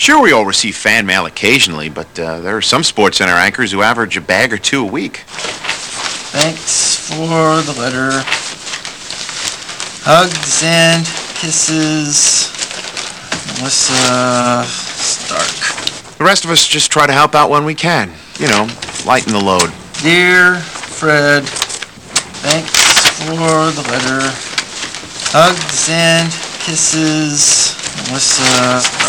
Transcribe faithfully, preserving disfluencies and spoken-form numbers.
Sure, we all receive fan mail occasionally, but uh, there are some sports center anchors who average a bag or two a week. Thanks for the letter. Hugs and kisses, Melissa Stark. The rest of us just try to help out when we can. You know, lighten the load. Dear Fred, thanks for the letter. Hugs and kisses, Melissa